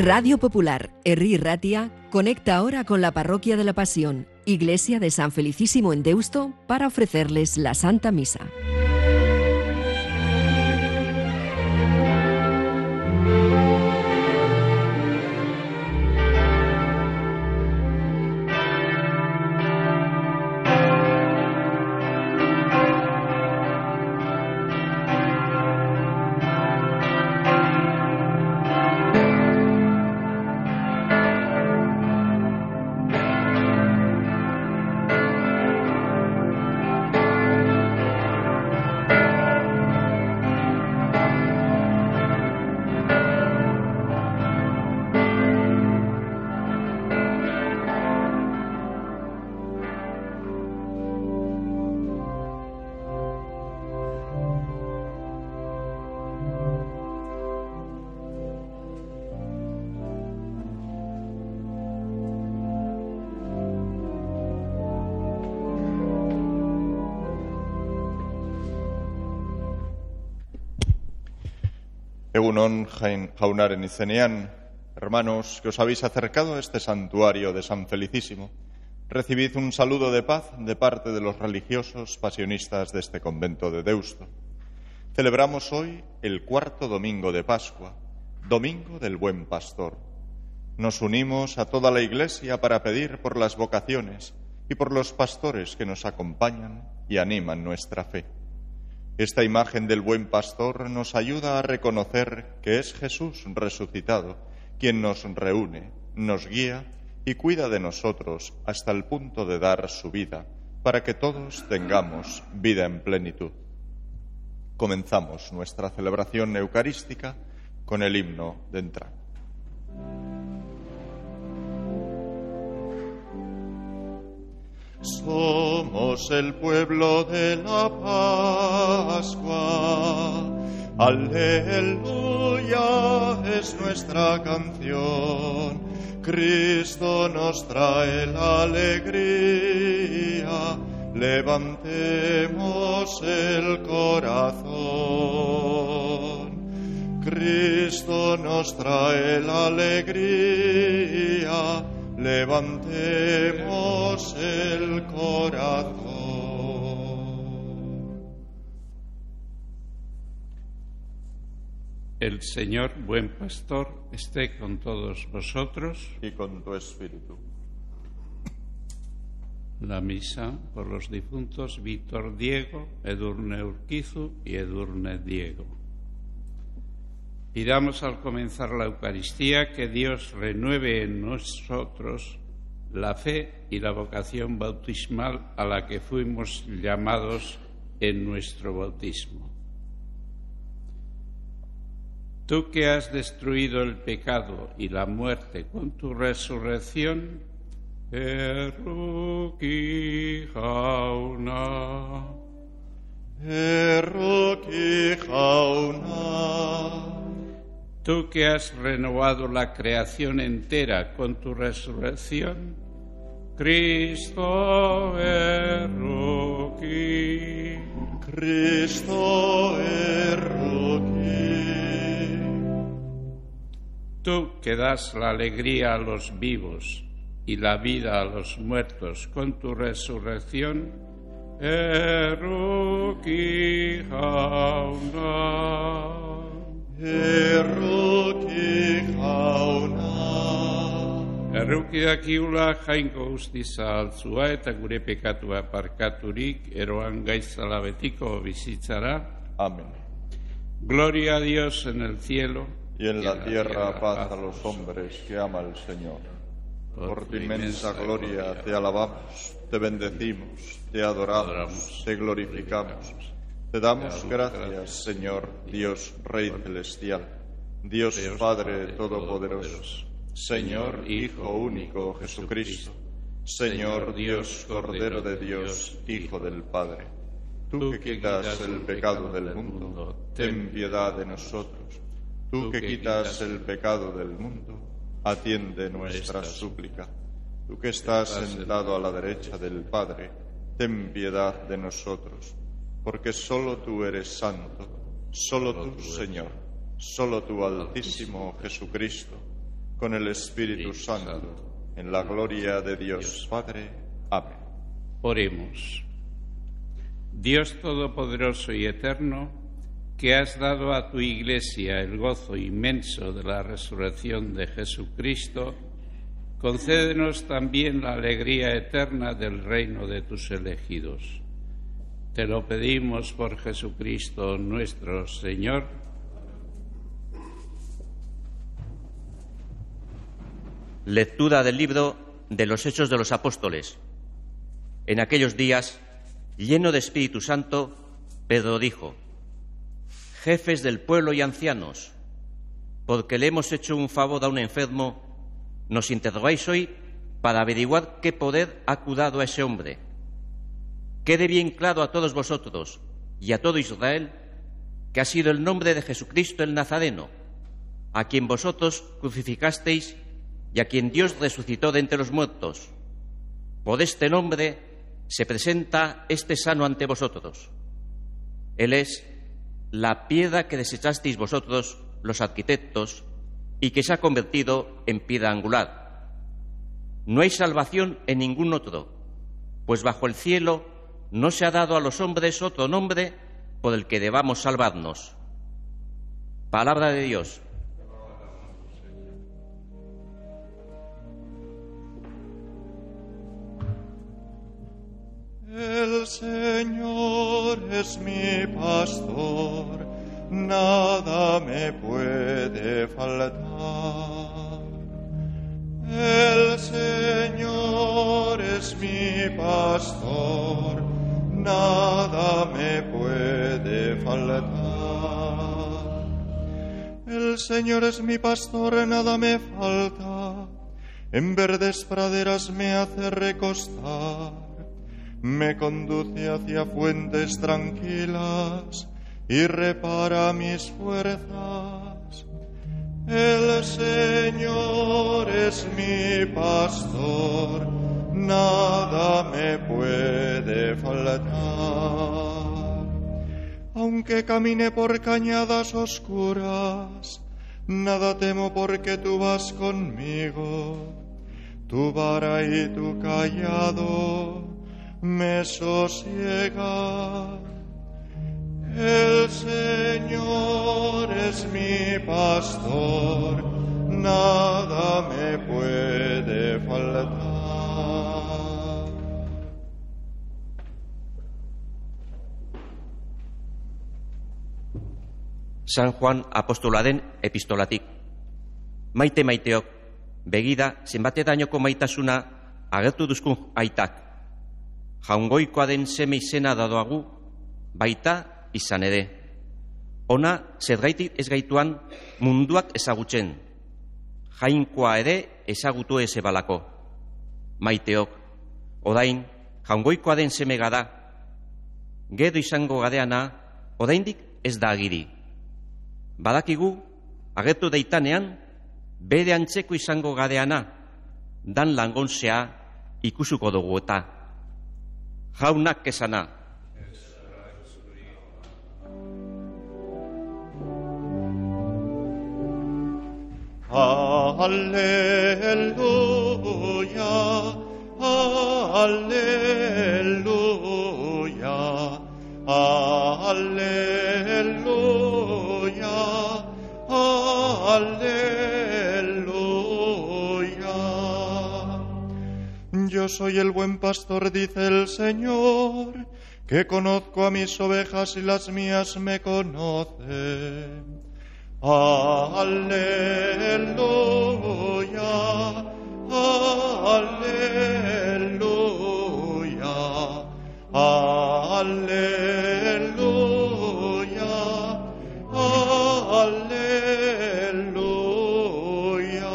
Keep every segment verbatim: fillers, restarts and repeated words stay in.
Radio Popular, Herri Ratia, conecta ahora con la Parroquia de la Pasión, Iglesia de San Felicísimo en Deusto, para ofrecerles la Santa Misa. Egunon jaunaren izenean, hermanos, que os habéis acercado a este santuario de San Felicísimo, recibid un saludo de paz de parte de los religiosos pasionistas de este convento de Deusto. Celebramos hoy el cuarto domingo de Pascua, Domingo del Buen Pastor. Nos unimos a toda la Iglesia para pedir por las vocaciones y por los pastores que nos acompañan y animan nuestra fe. Esta imagen del buen pastor nos ayuda a reconocer que es Jesús resucitado quien nos reúne, nos guía y cuida de nosotros hasta el punto de dar su vida para que todos tengamos vida en plenitud. Comenzamos nuestra celebración eucarística con el himno de entrada. Somos el pueblo de la Pascua, aleluya es nuestra canción. Cristo nos trae la alegría, levantemos el corazón. Cristo nos trae la alegría, levantemos el corazón. El Señor, buen pastor, esté con todos vosotros. Y con tu espíritu. La misa por los difuntos Víctor Diego, Edurne Urquizu y Edurne Diego. Pidamos al comenzar la Eucaristía que Dios renueve en nosotros la fe y la vocación bautismal a la que fuimos llamados en nuestro bautismo. Tú que has destruido el pecado y la muerte con tu resurrección, Erruki jauna, Erruki jauna. Tú que has renovado la creación entera con tu resurrección, Cristo erruki, Cristo erruki. Tú que das la alegría a los vivos y la vida a los muertos con tu resurrección, erruki jauna. Erruki jauna. Erruki dakiula jainko guztiza altzua eta gure pekatua parkaturik eroan gaizala betiko bizitzara. Amén. Gloria a Dios en el cielo y en la tierra paz a los hombres que ama el Señor. Por tu inmensa gloria te alabamos, te bendecimos, te adoramos, te glorificamos. Te damos gracias, Señor, Dios Rey celestial, Dios Padre todopoderoso, Señor Hijo único Jesucristo, Señor Dios Cordero de Dios, Hijo del Padre. Tú que quitas el pecado del mundo, ten piedad de nosotros. Tú que quitas el pecado del mundo, atiende nuestra súplica. Tú que estás sentado a la derecha del Padre, ten piedad de nosotros. Porque solo tú eres santo, solo tú, Señor, solo tú, Altísimo Jesucristo, con el Espíritu Santo, en la gloria de Dios Padre. Amén. Oremos. Dios Todopoderoso y Eterno, que has dado a tu Iglesia el gozo inmenso de la resurrección de Jesucristo, concédenos también la alegría eterna del reino de tus elegidos. Te lo pedimos por Jesucristo nuestro Señor. Lectura del libro de los Hechos de los Apóstoles. En aquellos días, lleno de Espíritu Santo, Pedro dijo: Jefes del pueblo y ancianos, porque le hemos hecho un favor a un enfermo, nos interrogáis hoy para averiguar qué poder ha curado a ese hombre. Quede bien claro a todos vosotros y a todo Israel que ha sido el nombre de Jesucristo el Nazareno, a quien vosotros crucificasteis y a quien Dios resucitó de entre los muertos. Por este nombre se presenta este sano ante vosotros. Él es la piedra que desechasteis vosotros, los arquitectos, y que se ha convertido en piedra angular. No hay salvación en ningún otro, pues bajo el cielo no se ha dado a los hombres otro nombre por el que debamos salvarnos. Palabra de Dios. El Señor es mi pastor, nada me puede faltar. El Señor es mi pastor, nada me puede faltar. El Señor es mi pastor, nada me falta. En verdes praderas me hace recostar. Me conduce hacia fuentes tranquilas y repara mis fuerzas. El Señor es mi pastor, nada me puede faltar. Aunque camine por cañadas oscuras, nada temo porque tú vas conmigo. Tu vara y tu cayado me sosiega. El Señor es mi pastor, nada me puede faltar. San Juan apostolaren epistolatik. Maite maiteok, begida zenbaterainoko maitasuna agertu duzkun aitak. Jaungoikoa den seme izena dadoagu, baita izan ere. Ona zergaitik ez gaituan munduak ezagutzen. Jainkoa ere ezagutu ez ebalako. Maiteok, orain jaungoikoa den seme gada. Gero izango gadeana, oraindik ez da agiri. Badakigu, agertu deitanean, bere antzeko izango gadeana, dan langonzea ikusuko dugu eta. Jaunak esana. Alleluia, alleluia, alleluia, alleluia. Yo soy el buen pastor, dice el Señor, que conozco a mis ovejas y las mías me conocen. Alleluia, alleluia, alleluia, alleluia.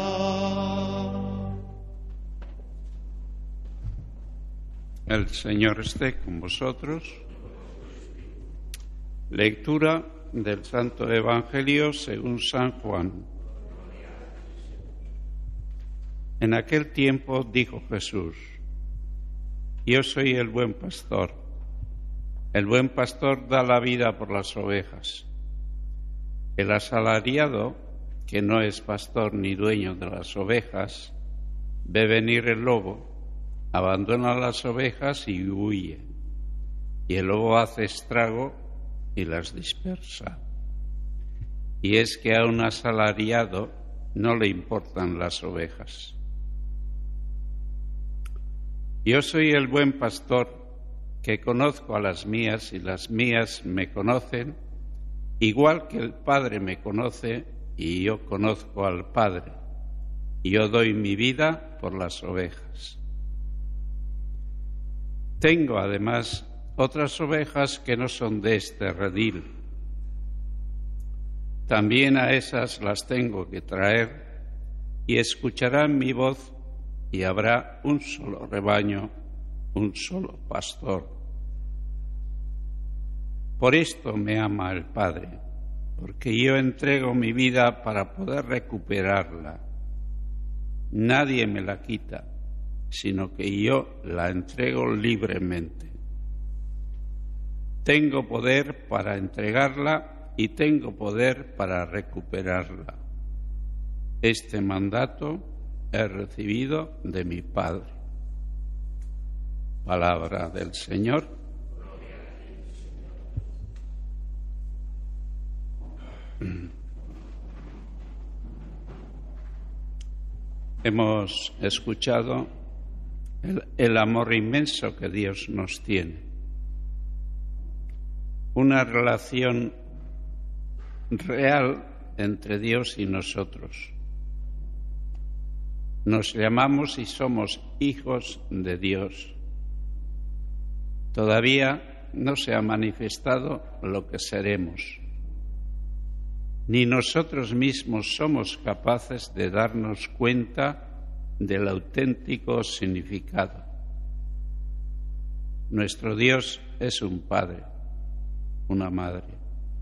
El Señor esté con vosotros. Lectura del Santo Evangelio según San Juan. En aquel tiempo dijo Jesús: Yo soy el buen pastor. El buen pastor da la vida por las ovejas. El asalariado que no es pastor ni dueño de las ovejas, ve venir el lobo, abandona las ovejas y huye, y el lobo hace estrago y las dispersa. Y es que a un asalariado no le importan las ovejas. Yo soy el buen pastor, que conozco a las mías y las mías me conocen, igual que el Padre me conoce y yo conozco al Padre, y yo doy mi vida por las ovejas. Tengo además otras ovejas que no son de este redil. También a esas las tengo que traer y escucharán mi voz y habrá un solo rebaño, un solo pastor. Por esto me ama el Padre, porque yo entrego mi vida para poder recuperarla. Nadie me la quita, sino que yo la entrego libremente. Tengo poder para entregarla y tengo poder para recuperarla. Este mandato he recibido de mi Padre. Palabra del Señor. Hemos escuchado el, el amor inmenso que Dios nos tiene, una relación real entre Dios y nosotros. Nos llamamos y somos hijos de Dios. Todavía no se ha manifestado lo que seremos. Ni nosotros mismos somos capaces de darnos cuenta del auténtico significado. Nuestro Dios es un Padre, una Madre.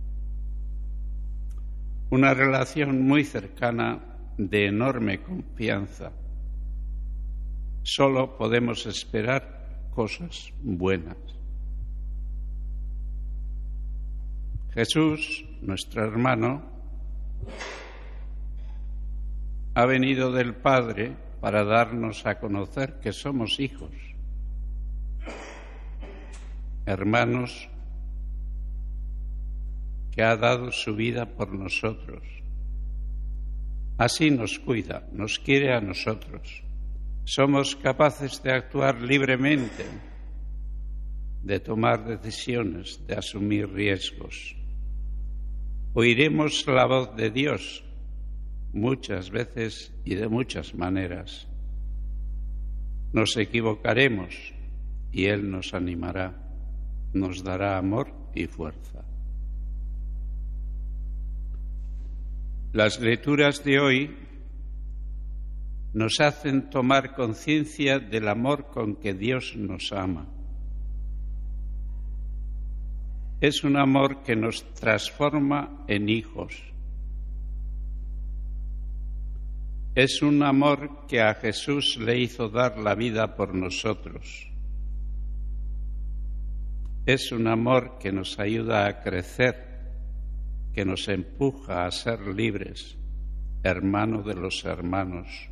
Una relación muy cercana, de enorme confianza. Solo podemos esperar cosas buenas. Jesús, nuestro hermano, ha venido del Padre para darnos a conocer que somos hijos, hermanos, que ha dado su vida por nosotros. Así nos cuida, nos quiere a nosotros. Somos capaces de actuar libremente, de tomar decisiones, de asumir riesgos. Oiremos la voz de Dios muchas veces y de muchas maneras. Nos equivocaremos y Él nos animará, nos dará amor y fuerza. Las lecturas de hoy nos hacen tomar conciencia del amor con que Dios nos ama. Es un amor que nos transforma en hijos. Es un amor que a Jesús le hizo dar la vida por nosotros. Es un amor que nos ayuda a crecer, que nos empuja a ser libres, hermano de los hermanos.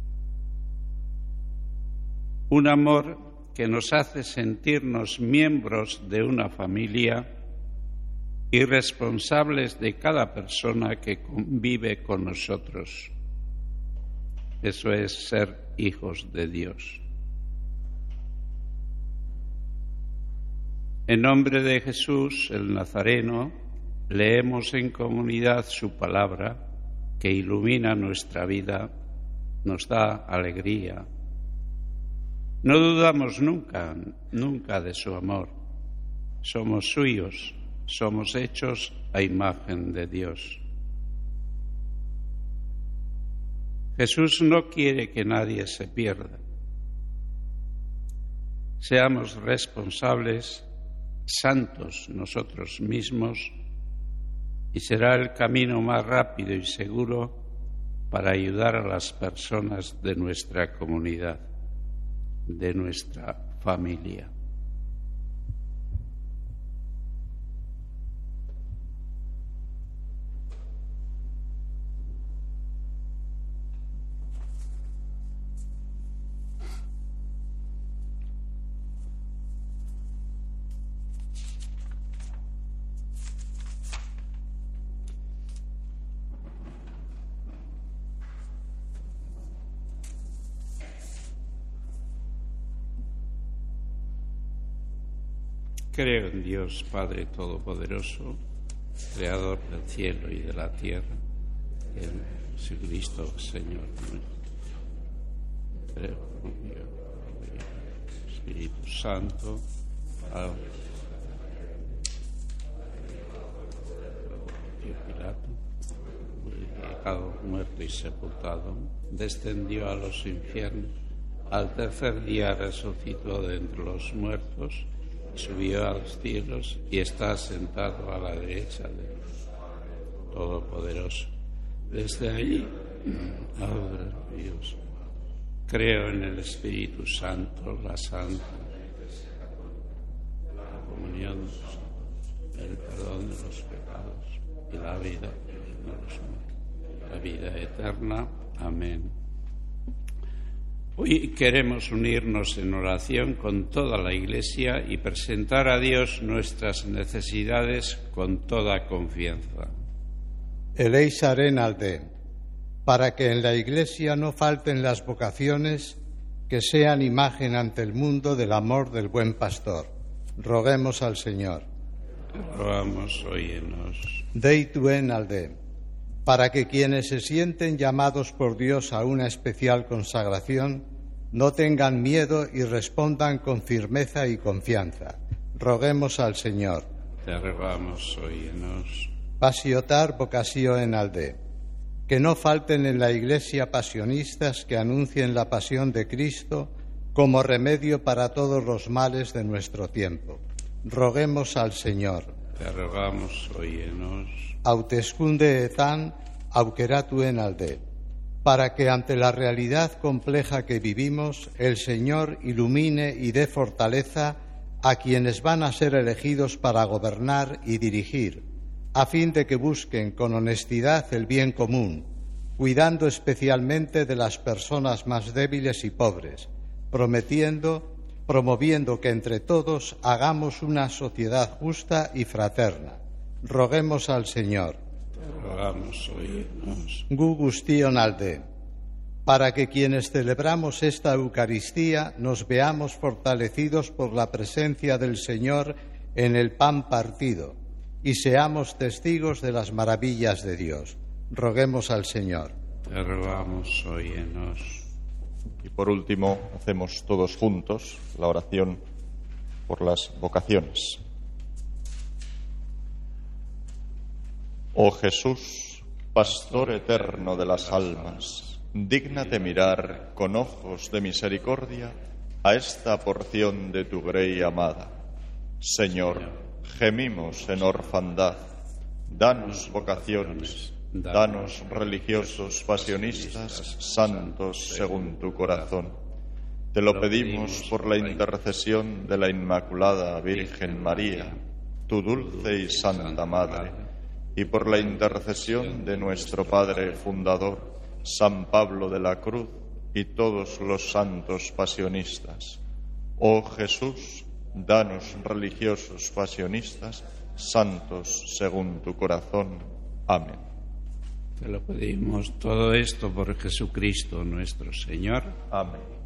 Un amor que nos hace sentirnos miembros de una familia y responsables de cada persona que convive con nosotros. Eso es ser hijos de Dios. En nombre de Jesús, el Nazareno, leemos en comunidad su palabra que ilumina nuestra vida, nos da alegría. No dudamos nunca, nunca de su amor. Somos suyos, somos hechos a imagen de Dios. Jesús no quiere que nadie se pierda. Seamos responsables, santos nosotros mismos, y será el camino más rápido y seguro para ayudar a las personas de nuestra comunidad, de nuestra familia. Creo en Dios Padre Todopoderoso, Creador del cielo y de la tierra, en Jesucristo, Señor nuestro. Creo en Dios, Espíritu Santo, a Pilato, crucificado, muerto y sepultado, descendió a los infiernos, al tercer día resucitó de entre los muertos, subió a los cielos y está sentado a la derecha de Todopoderoso. Desde allí, ahora Dios, creo en el Espíritu Santo, la Santa, la comunión, el perdón de los pecados y la vida de los muertos, la vida eterna. Amén. Hoy queremos unirnos en oración con toda la Iglesia y presentar a Dios nuestras necesidades con toda confianza. Eleizaren alde, para que en la Iglesia no falten las vocaciones que sean imagen ante el mundo del amor del buen pastor. Roguemos al Señor. Rogamos, óyenos. Deituen alde, para que quienes se sienten llamados por Dios a una especial consagración no tengan miedo y respondan con firmeza y confianza. Roguemos al Señor. Te rogamos, óyenos. Pasiotar vocasio en alde, que no falten en la Iglesia pasionistas que anuncien la pasión de Cristo como remedio para todos los males de nuestro tiempo. Roguemos al Señor. Te rogamos, óyenos. Autescunde etan auqueratuen alde, para que ante la realidad compleja que vivimos, el Señor ilumine y dé fortaleza a quienes van a ser elegidos para gobernar y dirigir, a fin de que busquen con honestidad el bien común, cuidando especialmente de las personas más débiles y pobres, prometiendo, promoviendo que entre todos hagamos una sociedad justa y fraterna. Roguemos al Señor. Rogamos, óyenos. Gu gustion alde, para que quienes celebramos esta Eucaristía nos veamos fortalecidos por la presencia del Señor en el pan partido y seamos testigos de las maravillas de Dios. Roguemos al Señor. Te rogamos, óyenos. Y por último, hacemos todos juntos la oración por las vocaciones. Oh Jesús, Pastor eterno de las almas, dígnate mirar con ojos de misericordia a esta porción de tu grey amada. Señor, gemimos en orfandad, danos vocaciones, danos religiosos pasionistas, santos según tu corazón. Te lo pedimos por la intercesión de la Inmaculada Virgen María, tu dulce y santa Madre, y por la intercesión de nuestro Padre Fundador, San Pablo de la Cruz, y todos los santos pasionistas. Oh Jesús, danos religiosos pasionistas, santos según tu corazón. Amén. Te lo pedimos todo esto por Jesucristo nuestro Señor. Amén.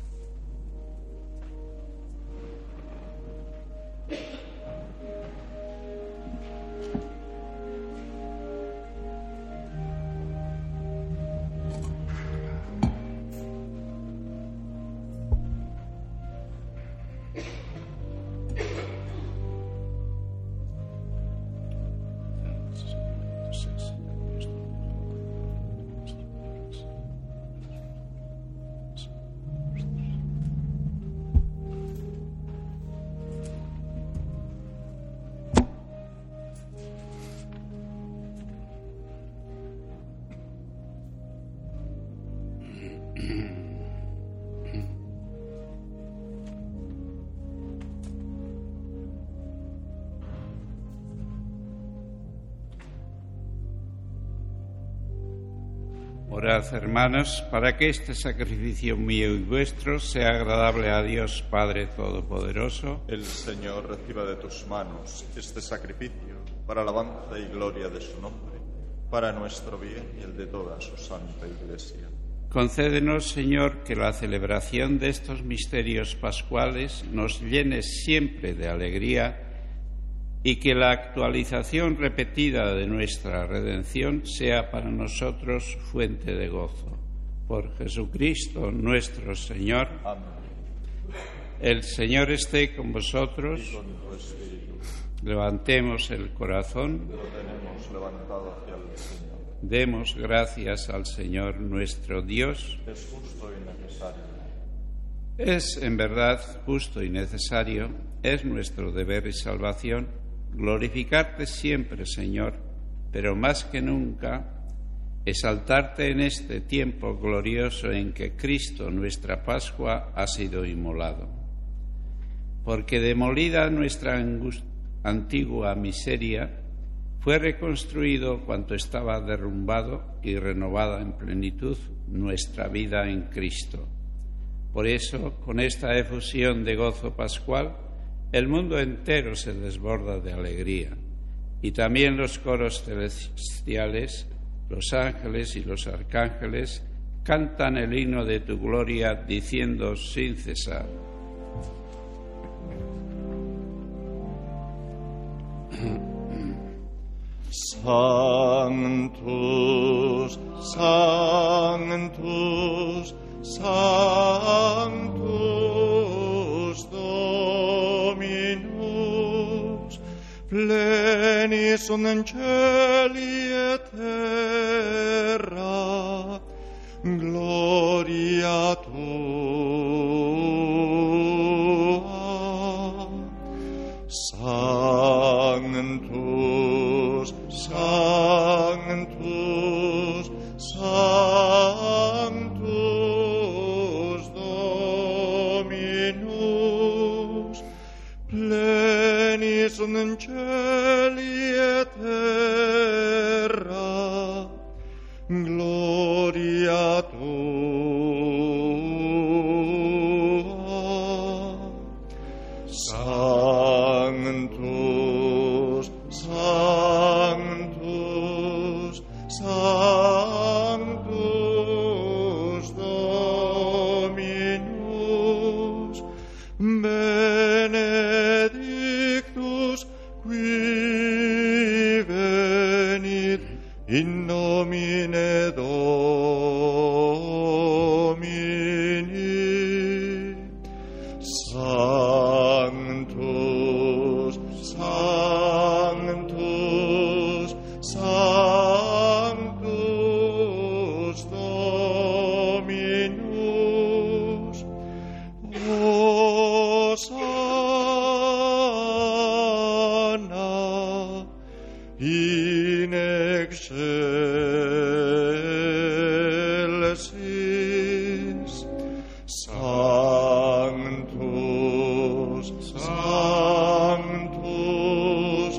Orad, hermanos, para que este sacrificio mío y vuestro sea agradable a Dios Padre Todopoderoso. El Señor reciba de tus manos este sacrificio para alabanza y gloria de su nombre, para nuestro bien y el de toda su santa Iglesia. Concédenos, Señor, que la celebración de estos misterios pascuales nos llene siempre de alegría y que la actualización repetida de nuestra redención sea para nosotros fuente de gozo. Por Jesucristo nuestro Señor. Amén. El Señor esté con vosotros. Y con tu espíritu. Levantemos el corazón. Lo tenemos levantado hacia el Señor. Demos gracias al Señor nuestro Dios. Es justo y necesario. Es en verdad justo y necesario, es nuestro deber y salvación, glorificarte siempre, Señor, pero más que nunca, exaltarte en este tiempo glorioso en que Cristo, nuestra Pascua, ha sido inmolado. Porque demolida nuestra antigua miseria, fue reconstruido cuanto estaba derrumbado y renovada en plenitud nuestra vida en Cristo. Por eso, con esta efusión de gozo pascual, el mundo entero se desborda de alegría, y también los coros celestiales, los ángeles y los arcángeles cantan el himno de tu gloria, diciendo sin cesar: Sanctus, Sanctus, Sanctus Dominus, plenis sunt in celi et terra, gloria tua. Sanctus, Sanctus, Sanctus Dominus, plenis sunt in celi et terra, gloria tua. Sanctus, Sanctus, Sanctus Dominus, benedictus qui venit in nomine Domini. Sanctus, Sanctus, Sanctus Dominus, Hosanna in excelsis. Sanctus, Sanctus,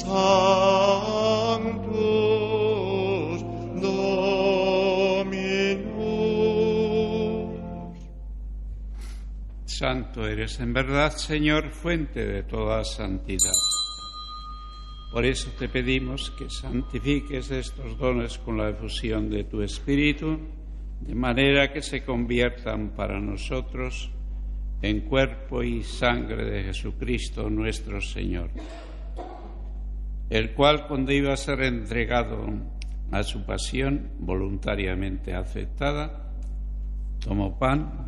Sanctus Dominus. Santo eres en verdad, Señor, fuente de toda santidad. Por eso te pedimos que santifiques estos dones con la efusión de tu Espíritu, de manera que se conviertan para nosotros en cuerpo y sangre de Jesucristo nuestro Señor, el cual, cuando iba a ser entregado a su pasión voluntariamente aceptada, tomó pan,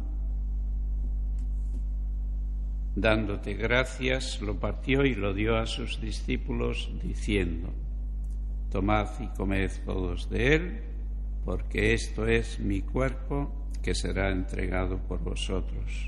dándote gracias, lo partió y lo dio a sus discípulos, diciendo: Tomad y comed todos de él, porque esto es mi cuerpo que será entregado por vosotros.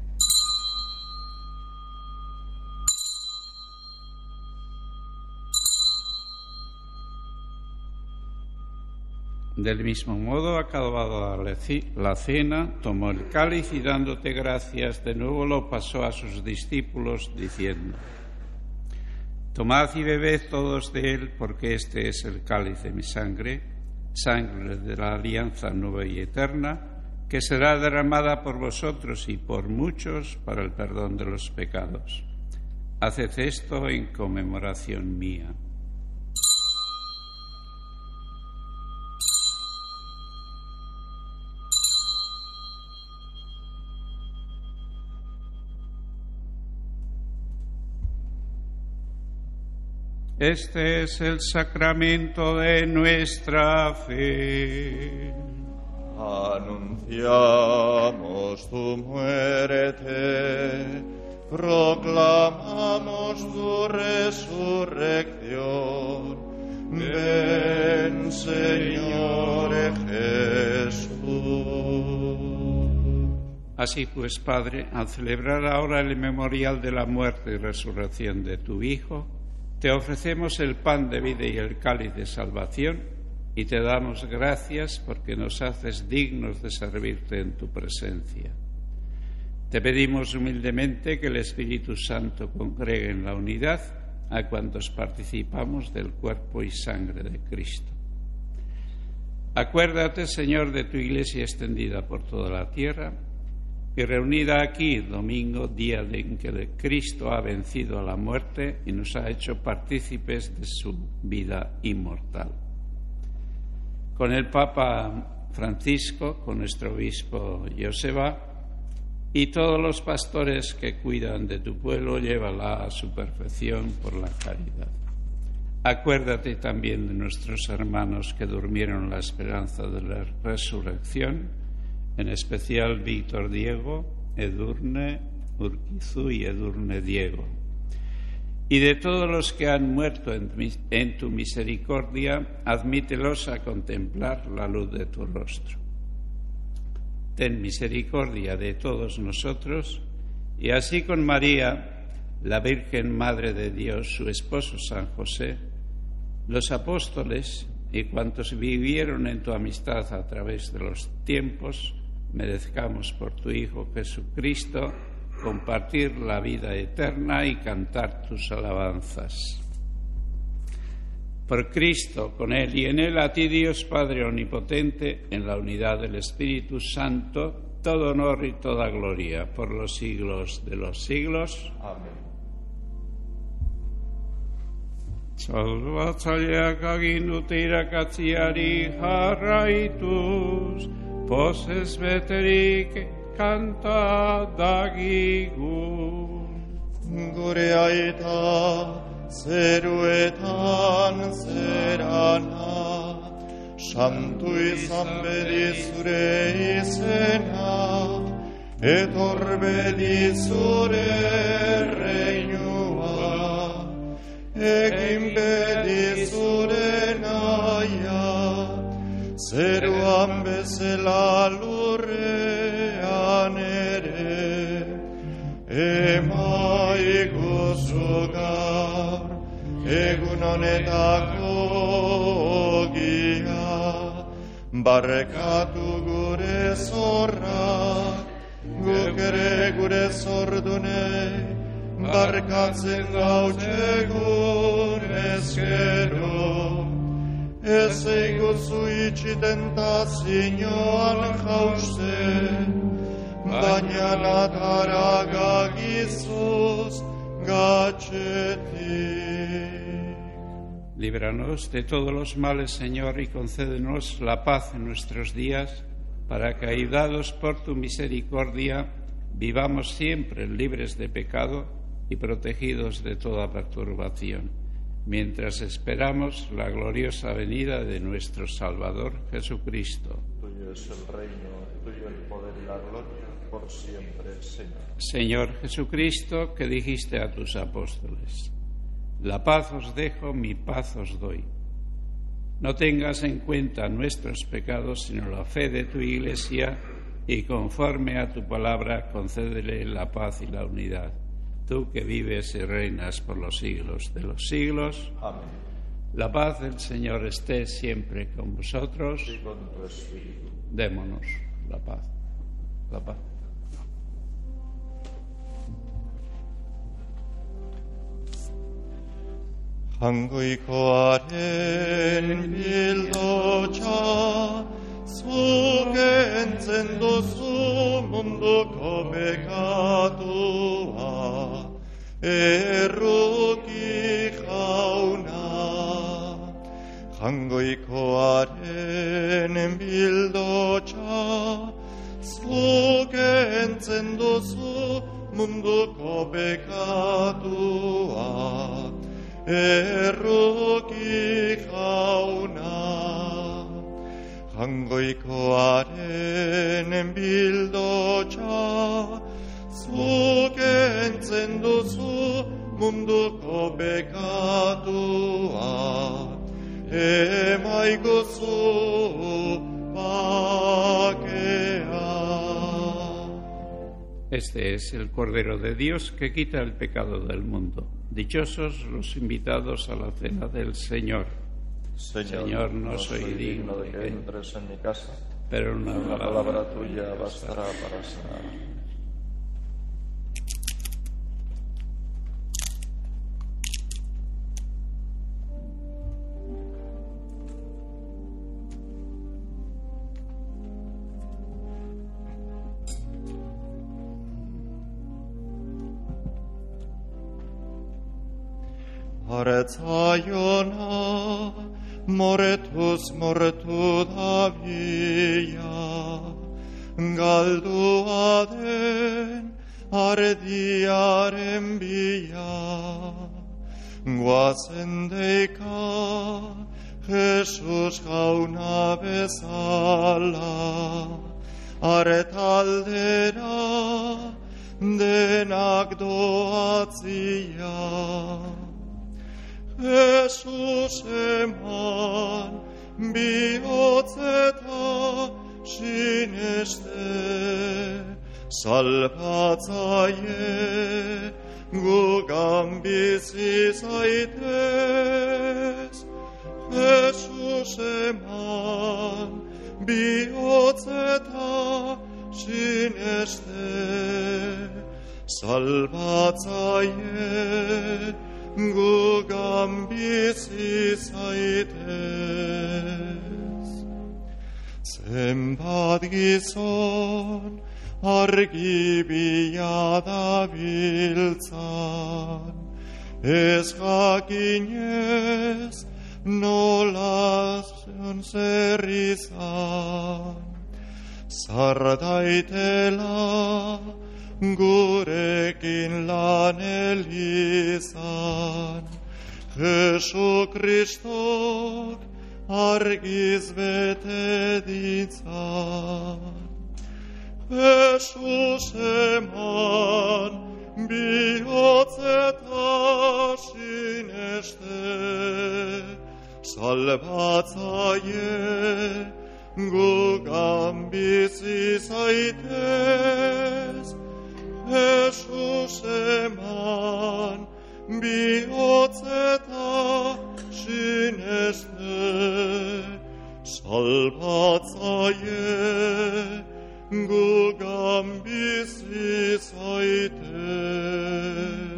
Del mismo modo, acabada la cena, tomó el cáliz y dándote gracias, de nuevo lo pasó a sus discípulos, diciendo: Tomad y bebed todos de él, porque este es el cáliz de mi sangre, sangre de la alianza nueva y eterna, que será derramada por vosotros y por muchos para el perdón de los pecados. Haced esto en conmemoración mía. Este es el sacramento de nuestra fe. Anunciamos tu muerte, proclamamos tu resurrección. Ven, Señor Jesús. Así pues, Padre, al celebrar ahora el memorial de la muerte y resurrección de tu Hijo, te ofrecemos el pan de vida y el cáliz de salvación, y te damos gracias porque nos haces dignos de servirte en tu presencia. Te pedimos humildemente que el Espíritu Santo congregue en la unidad a cuantos participamos del cuerpo y sangre de Cristo. Acuérdate, Señor, de tu Iglesia extendida por toda la tierra y reunida aquí, domingo, día en que Cristo ha vencido a la muerte y nos ha hecho partícipes de su vida inmortal. Con el Papa Francisco, con nuestro obispo Joseba y todos los pastores que cuidan de tu pueblo, llévala a su perfección por la caridad. Acuérdate también de nuestros hermanos que durmieron la esperanza de la resurrección, en especial Víctor Diego, Edurne Urquizu y Edurne Diego, y de todos los que han muerto en, en tu misericordia, admítelos a contemplar la luz de tu rostro. Ten misericordia de todos nosotros, y así con María, la Virgen Madre de Dios, su esposo San José, los apóstoles y cuantos vivieron en tu amistad a través de los tiempos, merezcamos por tu Hijo Jesucristo compartir la vida eterna y cantar tus alabanzas. Por Cristo, con Él y en Él, a ti, Dios Padre Omnipotente, en la unidad del Espíritu Santo, todo honor y toda gloria por los siglos de los siglos. Amén. Salvatzaileak aginduta irakatziari jarraituz, pozez beterik kanta dagigun. Gure aita zeruetan zerana, santu izan bedi zure izena, etor bedi zure reinua, egin bedi zure naia, zeruan bezala lurrean ere, emaiguzu gaur, egun honetako ogia, barrekatu gure zorrak, guk ere gure zordunei, barkatzen gautxegun ezkero, ez eiguzu itxi tentazioan jausten, baina natara gagizuz gatxetik. Líbranos de todos los males, Señor, y concédenos la paz en nuestros días, para que, ayudados por tu misericordia, vivamos siempre libres de pecado y protegidos de toda perturbación, mientras esperamos la gloriosa venida de nuestro Salvador Jesucristo. Tuyo es el reino, tuyo el poder y la gloria, por siempre, Señor. Señor Jesucristo, que dijiste a tus apóstoles: la paz os dejo, mi paz os doy. No tengas en cuenta nuestros pecados, sino la fe de tu Iglesia, y conforme a tu palabra, concédele la paz y la unidad. Tú que vives y reinas por los siglos de los siglos. Amén. La paz del Señor esté siempre con vosotros. Y con tu espíritu. Démonos la paz. La paz. Hangoikoaren bildotxa, zuk entzen duzu munduko bekatua, erruki jauna. Hangoikoaren bildotxa, zuk entzen duzu munduko bekatua, erruki erruki jauna, jangoikoaren enbildotxa, zuk entzen duzu munduko bekatua, emaiguzu bakea. Este es el Cordero de Dios que quita el pecado del mundo. Dichosos los invitados a la cena del Señor. Señor, Señor, no soy digno de que entres en mi casa, pero una la palabra palabra tuya bastará para sanar. Aretzaiona, moretuz moretu davia, galdua den ardiaren bila, guazen deika Jesus jauna bezala, aretaldera denak doatzia. Jesus eman bihotzeta sineste, salbatzaie gugan bizi zaitez. Jesus eman bihotzeta sineste, salbatzaie gugan bizi zaitez. Zenbat gizon argi bila dabiltzan, ez jakinez nola zer izan, zar daitela gurekin lan elizan, Jesu Kristok argiz bete ditzan. Jesus eman bihotzeta sineste, salbatzaie gugan bizi zaitez. Jesus eman bihotzeta sineste, salbatzaie gugan bizi zaitez.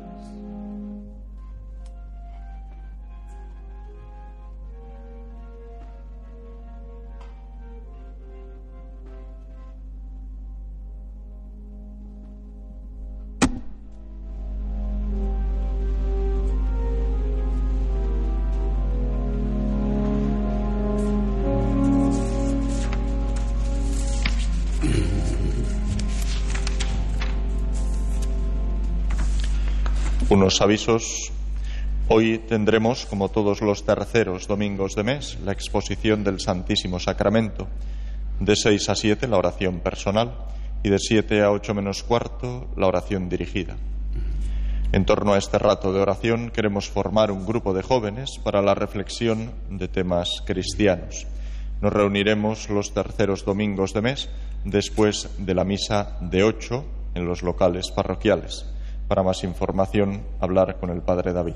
Unos avisos. Hoy tendremos, como todos los terceros domingos de mes, la exposición del Santísimo Sacramento. De seis a siete la oración personal y de siete a ocho menos cuarto la oración dirigida. En torno a este rato de oración queremos formar un grupo de jóvenes para la reflexión de temas cristianos. Nos reuniremos los terceros domingos de mes después de la misa de ocho en los locales parroquiales. Para más información, hablar con el Padre David.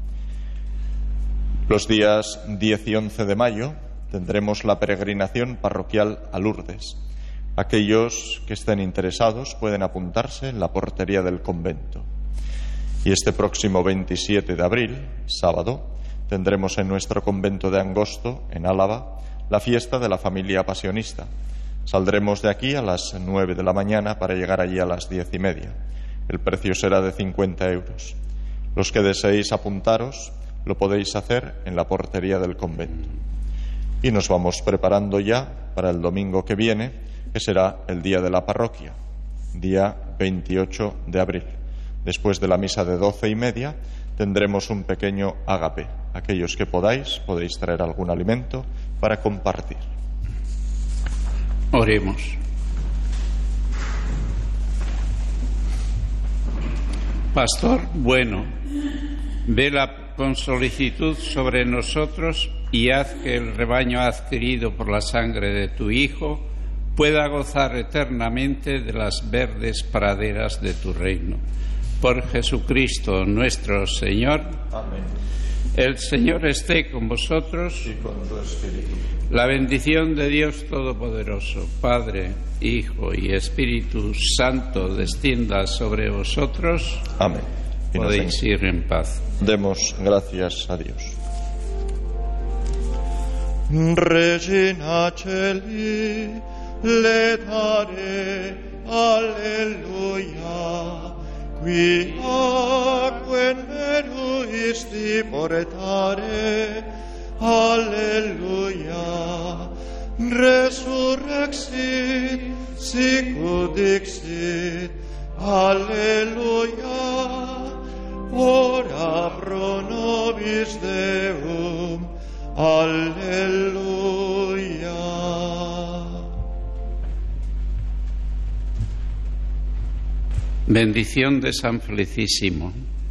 Los días diez y once de mayo tendremos la peregrinación parroquial a Lourdes. Aquellos que estén interesados pueden apuntarse en la portería del convento. Y este próximo veintisiete de abril, sábado, tendremos en nuestro convento de Angosto, en Álava, la fiesta de la familia pasionista. Saldremos de aquí a las nueve de la mañana para llegar allí a las diez y media. El precio será de cincuenta euros. Los que deseéis apuntaros lo podéis hacer en la portería del convento. Y nos vamos preparando ya para el domingo que viene, que será el día de la parroquia, día veintiocho de abril. Después de la misa de doce y media tendremos un pequeño ágape. Aquellos que podáis, podéis traer algún alimento para compartir. Oremos. Pastor bueno, vela con solicitud sobre nosotros y haz que el rebaño adquirido por la sangre de tu Hijo pueda gozar eternamente de las verdes praderas de tu reino. Por Jesucristo nuestro Señor. Amén. El Señor esté con vosotros. Y con tu espíritu. La bendición de Dios Todopoderoso, Padre, Hijo y Espíritu Santo, descienda sobre vosotros. Amén. Y nos Podéis ir en paz. Demos gracias a Dios. Regina Celi, le dare, alleluia, qui aquen meruisti portare, alleluia, resurrexit, sicut dixit, alleluia, ora pro nobis Deum, alleluia. Bendición de San Felicísimo.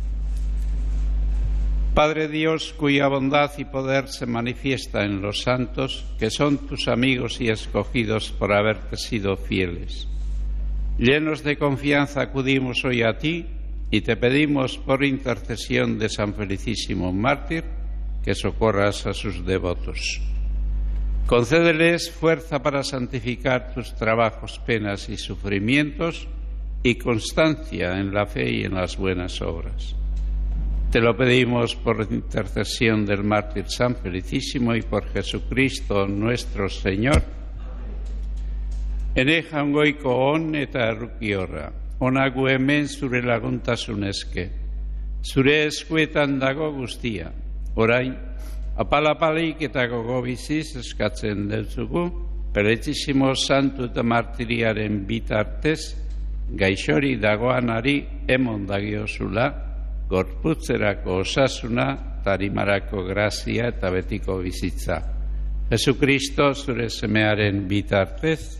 Padre Dios, cuya bondad y poder se manifiesta en los santos, que son tus amigos y escogidos por haberte sido fieles. Llenos de confianza acudimos hoy a ti y te pedimos por intercesión de San Felicísimo Mártir que socorras a sus devotos. Concédeles fuerza para santificar tus trabajos, penas y sufrimientos y constancia en la fe y en las buenas obras. Te lo pedimos por intercesión del mártir San Felicísimo y por Jesucristo nuestro Señor. Enejan goiko on eta errukiorra, onagu hemen zure laguntasunezke. Zure eskuetan dago guztia, orain, apalapalik eta gogo biziz eskatzen dutzugu, Felicísimo Santu eta martiriaren bitartez, gaixori dagoanari emon dagiozula, gorputzerako osasuna, tarimarako grazia eta betiko bizitza. Jesucristo zure semearen bitartez.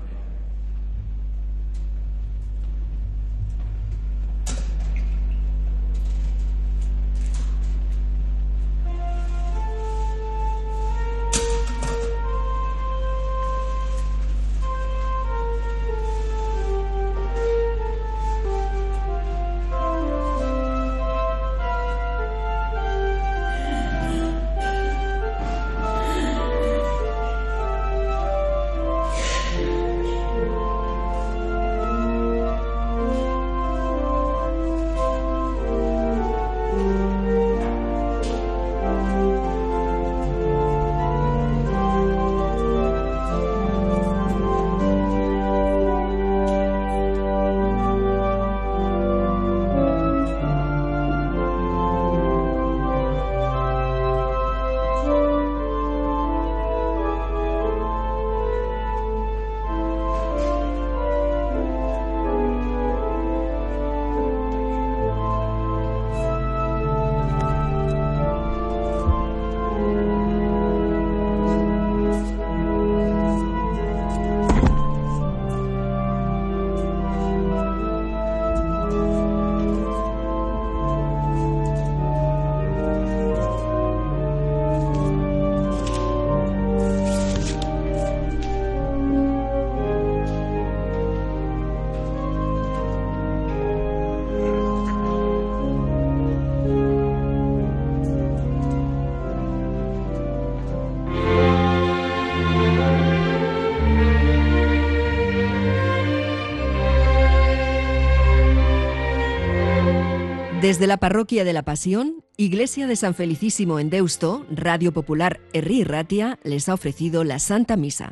Desde la Parroquia de la Pasión, Iglesia de San Felicísimo en Deusto, Radio Popular Herri Ratia les ha ofrecido la Santa Misa.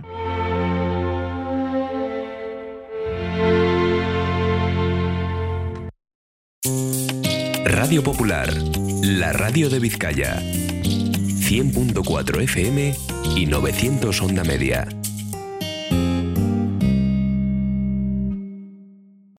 Radio Popular, la radio de Vizcaya. cien punto cuatro F M y novecientos onda media.